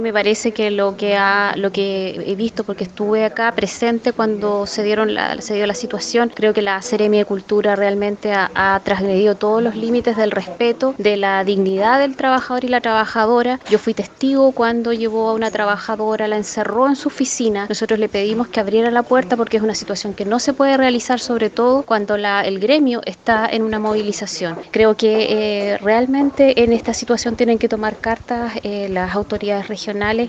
Me parece que lo que he visto, porque estuve acá presente cuando se dio la situación, creo que la Seremia de Cultura realmente ha transgredido todos los límites del respeto, de la dignidad del trabajador y la trabajadora. Yo fui testigo cuando llevó a una trabajadora, la encerró en su oficina. Nosotros le pedimos que abriera la puerta porque es una situación que no se puede realizar, sobre todo cuando el gremio está en una movilización. Creo que realmente en esta situación tienen que tomar cartas las autoridades regionales